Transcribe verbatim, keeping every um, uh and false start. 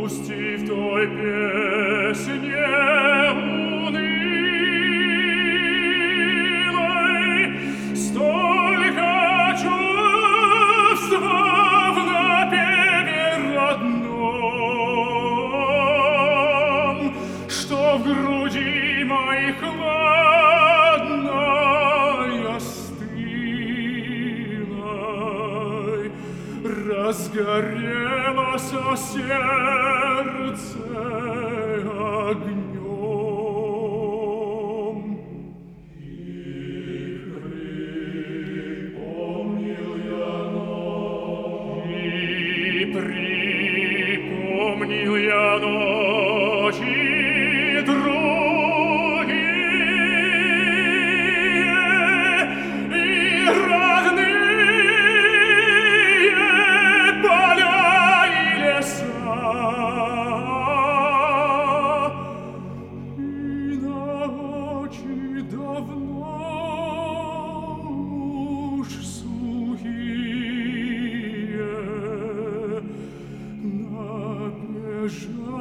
грусти в той песне унылой столько чувства в напеве родном, что в груди моей хладной, остылой разгорелось сердце огнем. И припомнил я ночь, и припомнил я ночи другие, и родные поля и леса, и ночи давно уж сухие, набежали